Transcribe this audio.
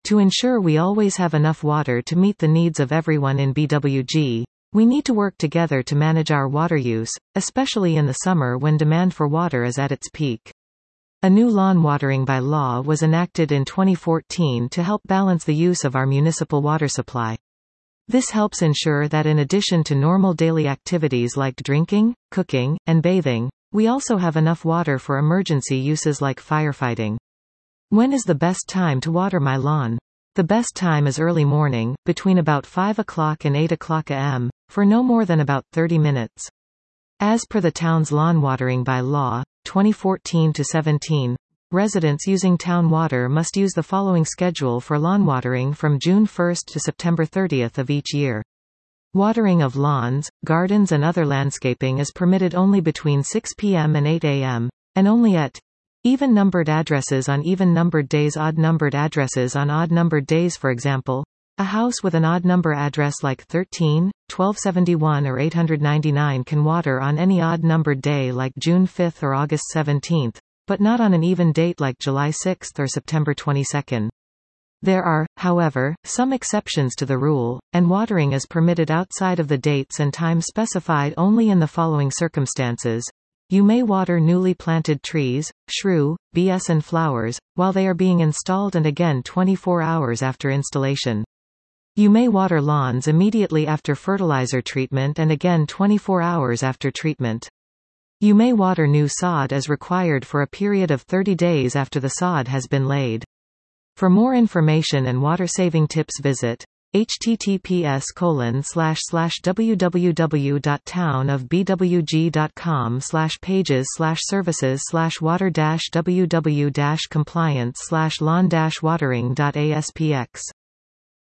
To ensure we always have enough water to meet the needs of everyone in BWG, we need to work together to manage our water use, especially in the summer when demand for water is at its peak. A new lawn watering by law was enacted in 2014 to help balance the use of our municipal water supply. This helps ensure that in addition to normal daily activities like drinking, cooking, and bathing, we also have enough water for emergency uses like firefighting. When is the best time to water my lawn? The best time is early morning, between about 5 o'clock and 8 o'clock am, for no more than about 30 minutes. As per the town's lawn watering by law, 2014-17, residents using town water must use the following schedule for lawn watering from June 1 to September 30 of each year. Watering of lawns, gardens and other landscaping is permitted only between 6 p.m. and 8 a.m., and only at even-numbered addresses on even-numbered days, odd-numbered addresses on odd-numbered days. For example, a house with an odd-number address like 13, 1271 or 899 can water on any odd-numbered day like June 5 or August 17, but not on an even date like July 6 or September 22. There are, however, some exceptions to the rule, and watering is permitted outside of the dates and times specified only in the following circumstances. You may water newly planted trees, shrew, BS and flowers, while they are being installed, and again 24 hours after installation. You may water lawns immediately after fertilizer treatment and again 24 hours after treatment. You may water new sod as required for a period of 30 days after the sod has been laid. For more information and water-saving tips visit https://www.townofbwg.com/pages/services/water-ww-compliance/lawn-watering.aspx